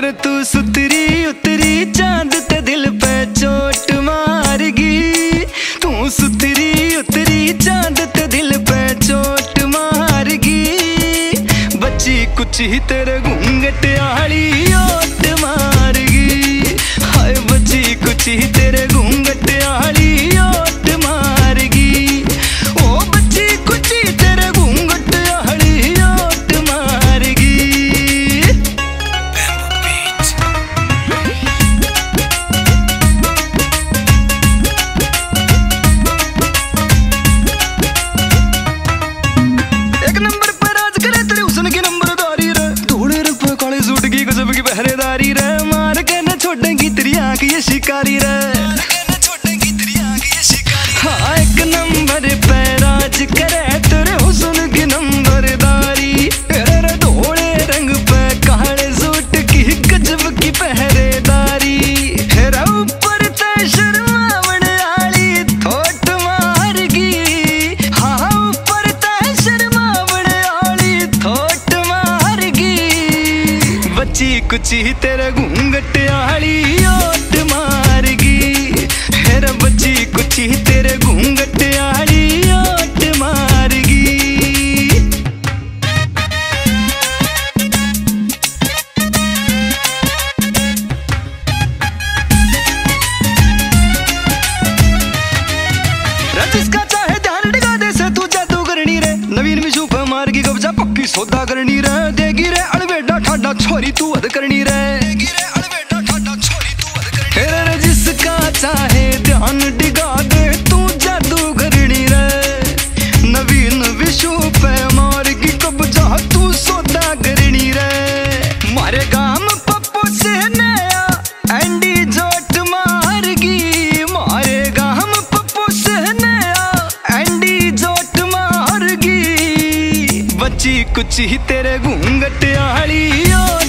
फिर तू सुतरी उतरी चांद ते दिल पे चोट मारगी। तू सुतरी उतरी चांद ते दिल पे चोट मारगी। बच्ची कुछ ही तेरे घूंघट आली ओट मारगी। हाय बच्ची कुछ ही तेरे घूंघट आली ओट मारगी। ओ बच्ची कुछ ही तेरे घूंघट आली ओट मारगी। एक नंबर पर आज करे तेरे हुस्न की नंबरदारी रे। धोले रंग पे काले सूट की गजब की पहरेदारी रे। मार के न छोड़ेगी तेरी आंख ये शिकारी रे। हाँ एक नंबर पे राज करे तेरे हुस्न की नंबरदारी रे। धोले रंग पे काले सूट की गजब की पहरेदारी रे। ऊपर ते शर्मावण आली थोट मारगी। हाँ ऊपर ते शर्मावण आली थोट मारगी। बच्ची कुछ ही तेरे घूंघट आली ओट मारगी। हेरा बच्ची कुछ ही तेरे घूंघट आली ओट मारगी। जिसका चाहे ध्यान डिगा दे से तू जादू करनी रे। नवीन विशु पे मार की कब्जा पक्की सौदा करनी रे। देगी रे अड़बेडा ठाडा छोरी तू हद करनी रे। रे जिसका चाहे ध्यान डिगा दे तू जादू करनी रे। नवीन विशु पे मार की कब्जा तू सौदा करनी रे। मारे गाम पप्पू से नया एंडी जोट मारगी। मारे गाम पप्पू से नया एंडी जोट मारगी। बच्ची कुछ ही तेरे घूंघट आली